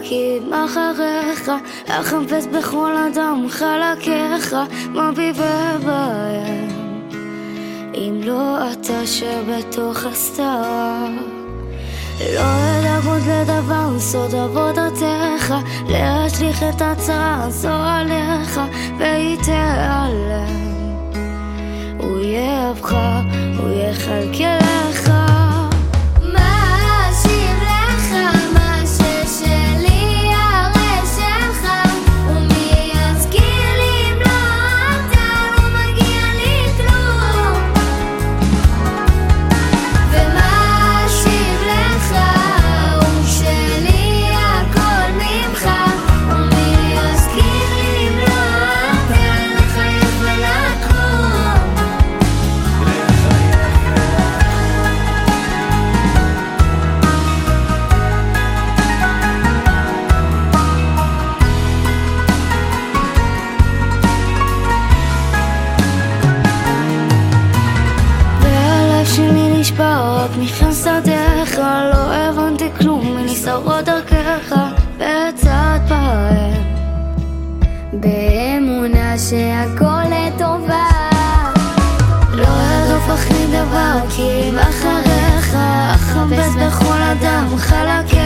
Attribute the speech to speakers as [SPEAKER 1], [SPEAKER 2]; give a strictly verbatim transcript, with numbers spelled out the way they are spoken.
[SPEAKER 1] כי מאחריך אחפש בכל אדם חלקיך מביבה בהם אם לא אתה שבתוך הסתרה לא אדאג עוד לדבר סוד עבודתך להשליך את הצרה הזו עליך והיא תיעלם הוא יאהבך, הוא יחלקלך שלי נשבר רק מחסדיך לא הבנתי כלום מניסרות דרכך בצד בהם באמונה שהכל לטובה לא ארדוף אחרי דבר כי אם אחריך אחפש בכל אדם חלקי